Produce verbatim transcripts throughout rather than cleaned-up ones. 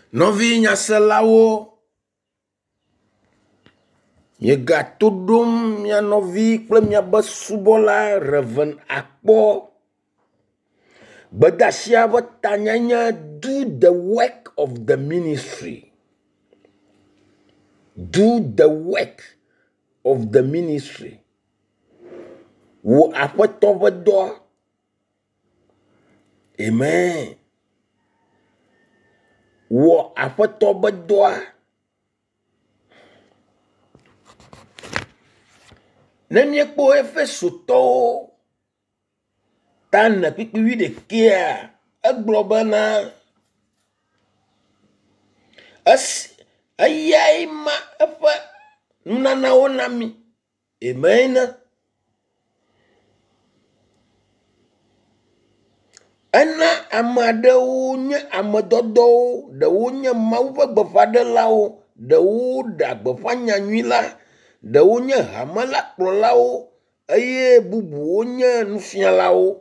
Novi nyaselawo, nye gato dom mia novi kple mia be subola Reverend Akpo. Bedasia be tanyanya, do the work of the ministry. Do the work of the ministry. Wo aƒetɔ be dɔ. Amen. Wo aƒetɔ be dɔa. Ne miekpo Efesotɔwo ta ne kpikpi wi ɖekea, egblɔ bena es eyae ma eƒe nunanawo na mi. Amen. Ena ame aɖewo nye ame dɔdɔwo, ɖewo nye Mawu ƒe gbeƒãɖelawo, ɖewo ɖa gbeƒã nyanyui la, ɖewo nye hamela kplɔlawo eye bubuwo nye nufialawo.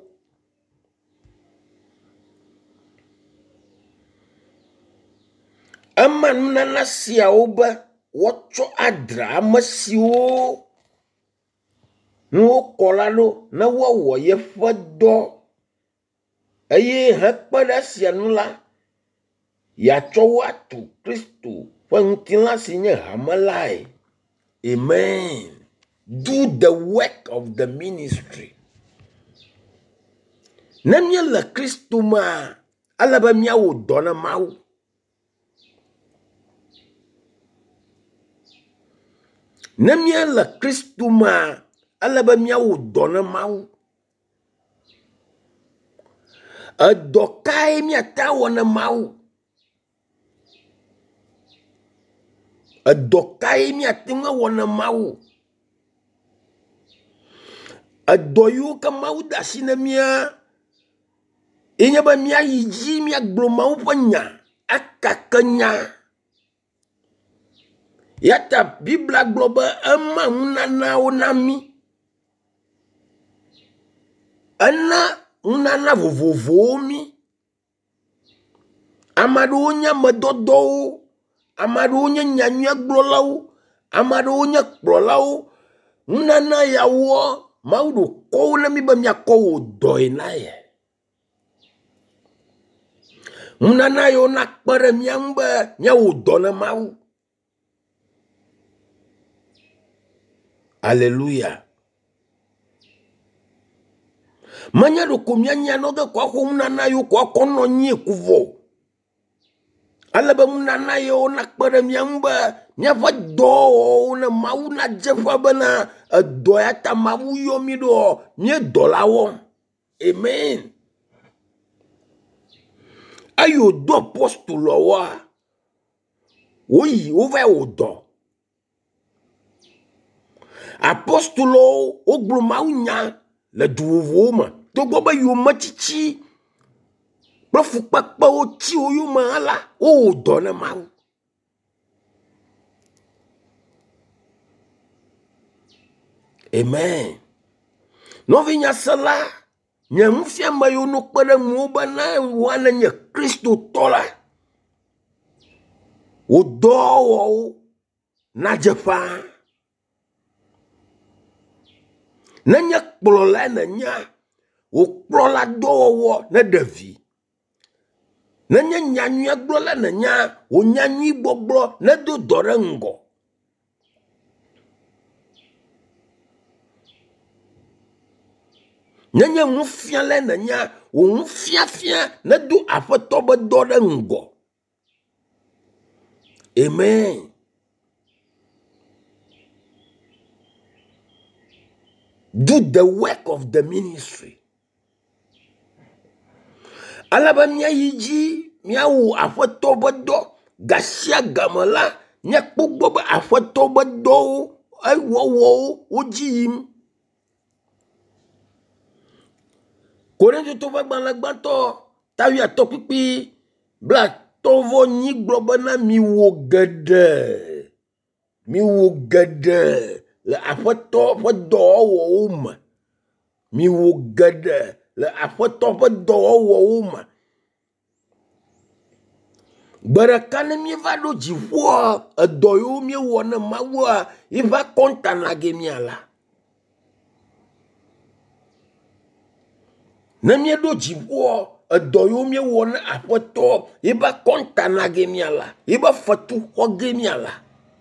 Ema nunana siawo be wotsɔ adra ame siwo nuwo kɔ la ɖo ne woawɔ yeƒe dɔ. Eye hekpe ɖe esia nu la, yeatsɔ wo atu Kristo ƒe ŋutilã si nye hame lae. Amen. Do the work of the ministry. Ne miele Kristo mea, ale be miawɔ dɔ na Mawu. Ne miele Kristo mea, ale be miawɔ dɔ na Mawu. Edɔ kae miata wɔ na Mawu? Edɔ kae miate ŋu wɔ na Mawu? Edɔ yiwo ke Mawu de asi na mia, enye be miayi dzi miagblɔ Mawu ƒe nya, akake nya. Yata Biblia gblɔ be ema nunanawo na mi. Ena nunana vovovowo mi. Ame aɖewo nye amedɔdɔwo, ame aɖewo nye nyanyuagblɔlawo, ame aɖewo nye kplɔlawo. Nunana yawo Mawu ɖo kɔwo na mi be miakɔ wɔ dɔe na ye. Nunana yawo nakpe ɖe mia ŋu be miawɔ dɔ na Mawu. Hallelujah. Menye ɖeko mianya no ge kɔ xɔ nunana yiwo kɔ kɔ nɔ nyi kuvɔ. Ale be nunana yiwo nakpe ɖe mia ŋu be miaƒe dɔwɔwɔ ne Mawu nadze ƒã bena edɔ ya ta Mawu yɔ mi ɖo míedɔ la wɔm. Amen. Ayo do apostolowoa, woyi wova wɔ dɔ. Apostolowo wogblɔ Mawu nya le du vovowo me. Togbɔ be yiwo metsitsi kple fukpekpewo tsi wo yome hã la, wowɔ dɔ na Mawu. Amen. Novi nyasela, nye nufiame yiwo no kpe ɖe ŋuwo bena woane nye Kristo tɔ la, wo dɔwɔwo nadze ƒãa. Nenye kplɔla nenya, wo kplɔla dɔwɔwɔ ne ɖevi. Nenye nyanyuagblɔla nenya, wo nyanyui gbɔgblɔ ne do dɔ ɖe ŋgɔ. Nenye nufiala nenya, wo nufiafia ne do aƒetɔ be dɔ ɖe ŋgɔ. Amen. Do the work of the ministry. Ale be miayi dzi miawo aƒetɔ be dɔ, gasia game la, miakpɔ gbɔ be aƒetɔ be dɔwo, ewɔwɔwo, wo dzi yim. Korinto ƒe gbalẽ gbãtɔ tawi atɔ kpikpi bla tɔvɔ nyi gblɔ bena miwo geɖe, miwo geɖe le aƒetɔ ƒe dɔwɔwɔwo me. Miwo geɖe le aƒetɔ ƒe dɔwɔwɔwo me. Bereka ne mi va do dziƒoa, edɔ yiwo mi wɔ ne Mawua, yi va kɔntana ge mia la. Ne mi do dziƒoa, edɔ yiwo mi wɔ ne Aƒetɔ, yi va kɔntana ge mia la, yi va fetu xɔ ge mia la.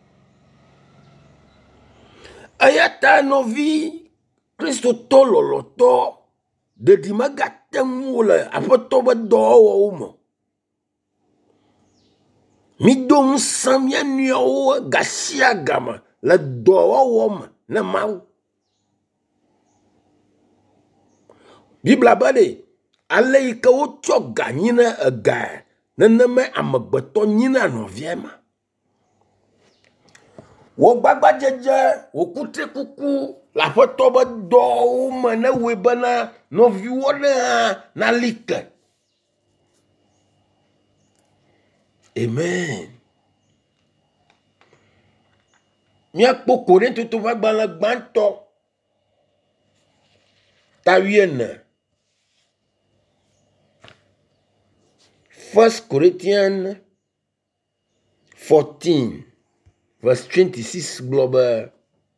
Eya ta nɔvi Kristotɔ lɔlɔtɔ, ɖeɖi megate ŋu le Aƒetɔ be dɔwɔwɔwo me. Mi do ŋusẽ mia nɔewo gasia game le dɔwɔwɔ me ne Mawu. Bibla be ɖe, ale yi ke wotsɔ ga nyi ne ega, nenema amegbetɔ nyi na nɔvia ma. Wo gbagba dzedze, wo kutre kuku le Aƒetɔ be dɔwo me ne woe bena nɔviwo ɖe hã na li ke. Amen. Miakpɔ Korintoto ƒe agbalẽ gbãtɔ ta wuiene. First Corinthians fourteen, verse twenty-six gblɔ be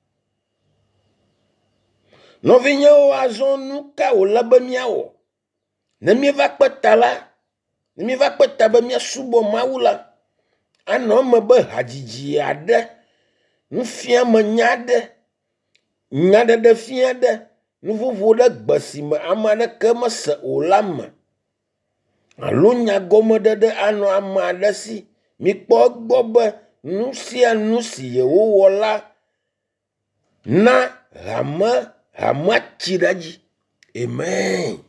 nɔvinyewo azɔ nu ka wòle be miawɔ ne mieva kpe ta la, ne mieva kpe ta be miasubɔ Mawu la, anɔ eme be hadzidzi aɖe, nufiame nya aɖe, nyaɖeɖe fia aɖe, nuvovo ɖe gbe si me ame aɖeke mese o la me, alo nyagɔmeɖeɖe anɔ ame aɖe si. Mikpɔ egbɔ be nu sia nu si yewowɔ la na hame hamea tsi ɖe dzi. Amen.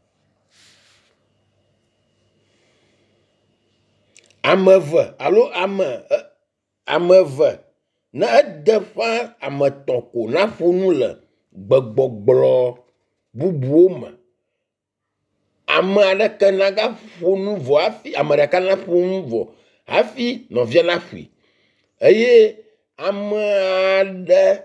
Ame eve alo ame ame eve ne ede ƒã ame etɔ̃ ko na ƒo nu le gbegbɔgblɔ bubuwo me. Ame aɖeke nagaƒo nu vɔ hafi ame ɖeka naƒo nu vɔ hafi nɔvia naƒui. Eye ame aɖe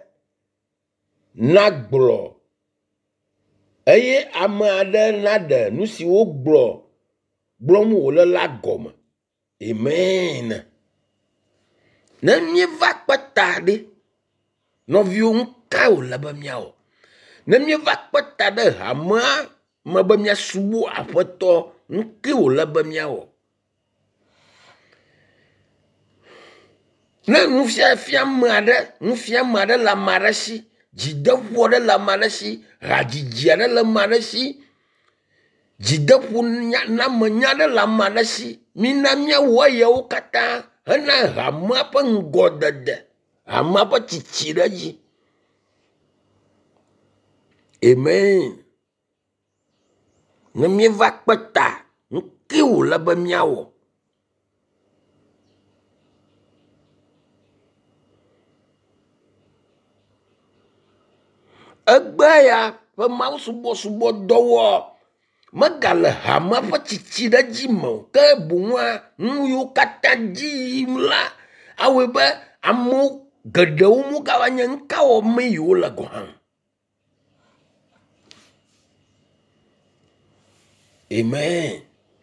nagblɔ eye ame aɖe naɖe nu si wogblɔ gblɔm wòle la gɔme. Amen. Ne mieva kpe ta ɖe, nɔviwo ŋu ka wòle be miawɔ? Ne mieva kpe ta ɖe hamea me be miasubɔ Aƒetɔ, ŋu ke wòle be miawɔ? Ne nufiafiame aɖe, nufiame aɖe le ame aɖe si, dzideƒo aɖe le ame aɖe si, hadzidzi aɖe le ame aɖe si, dzideƒo name nya aɖe le ame aɖe si, mina miawɔ eyawo katã hena hamea ƒe ŋgɔdede, hamea ƒe tsitsi ɖe dzi. Amen. Ne mieva kpe ta, nu ke wòle be miawɔ? Egbe ya ƒe mawusubɔsubɔ dɔwɔ megale hamea ƒe tsitsi ɖe dzi me o, ke boŋua nu yiwo katã dzi yim la, awoe be amewo geɖewo mogava nye nuka wɔm yiwo le gɔ hã. Amen.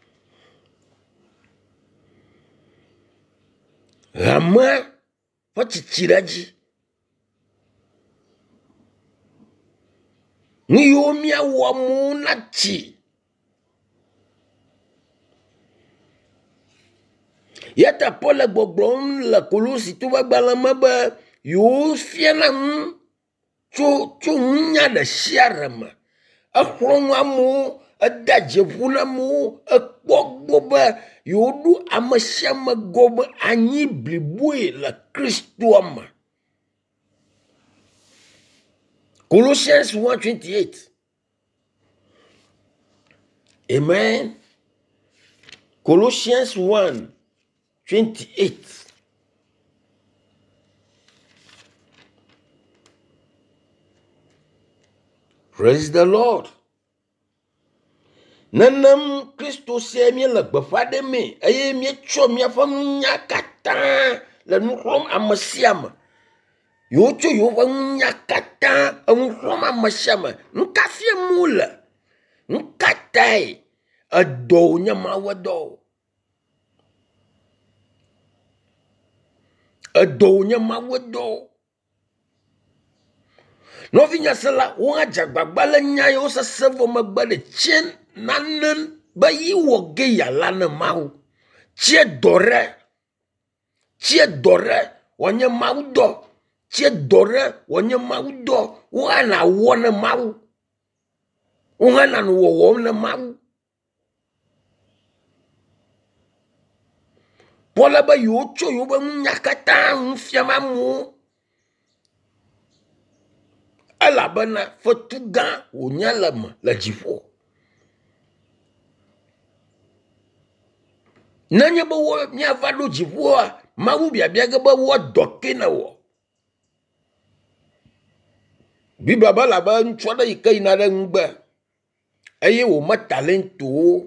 Hamea ƒe tsitsi ɖe dzi. Nu yiwo miawɔ amewo natsi. Yata Paul le gbɔgblɔm le Kolositɔ ƒe agbalẽ me be yewo fiana ŋu tso tso nunya ɖe sia ɖe me. Exlɔ̃ ŋu amewo, eda dzeƒo na amewo, ekpɔ gbɔ be yewoɖo ame sia ame gɔme anyi bliboe le Kristoa me. Colossians one twenty-eight. Amen. Colossians one twenty-eight. Praise the Lord. Nenem Kristo se mi le gbeƒã ɖe me eye mietsɔ miaƒe nunya katã le nu xlɔm ame sia me. Yewo tso yewo ƒe nunya katã enu xlɔm ame sia me. Nu ka fiam wole? Nu ka tae edɔwo nye Mawu dɔ? edo nye mawu do. Novi nyasela wonga jagbagba le nya yo sese vo megbe de chen nanen ba yi wo ge ya lane mawu. Tie dore. Tie dore wonye mawu do. Tie dore wonye mawu do. Wonga na wone mawu. Wonga na wo wone mawu. Pola ba yo cho yo ba nyakata mfiama mu. Ala bana fotuga onyalama la jifo. Nanya ba wo nya valo jifo mawu bia bia ga ba wo doke na wo. Bi baba la ba ntwada yikai na da ngba. Eye wo ma talento.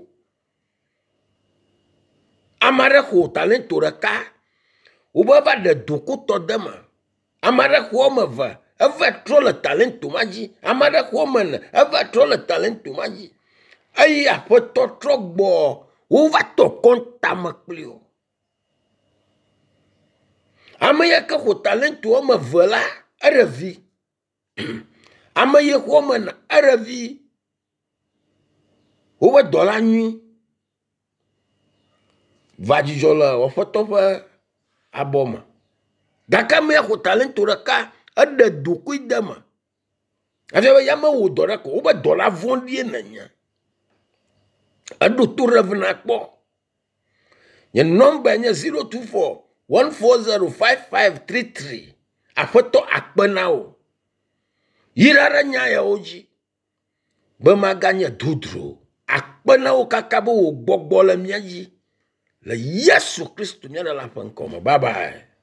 Amare ko talento raka. Uba va de doko to dema. Amare ko ma va. Ava trop le talento maji. Amare ko man. Ava trop le talento maji. Ayi apoto trop bo. Uva to konta maklio. Amaya ka ko talento ma vola. Aravi. Amaya ko man aravi. Uva dola nuit. Vajijola wafotofa aboma. Daka me ko talento raka ade duku idama. Afa yama wo dora ko oba dola vondi nanya. Ado to revena kpo. Ye number nya zero two four one four zero five five three three. Afoto akpena o. Yirara nya ya oji. Bema ganya dudro. Akpena o kakabo o gbogbo le miaji. Le Yesu Christ nyana la fankoma. Bye bye.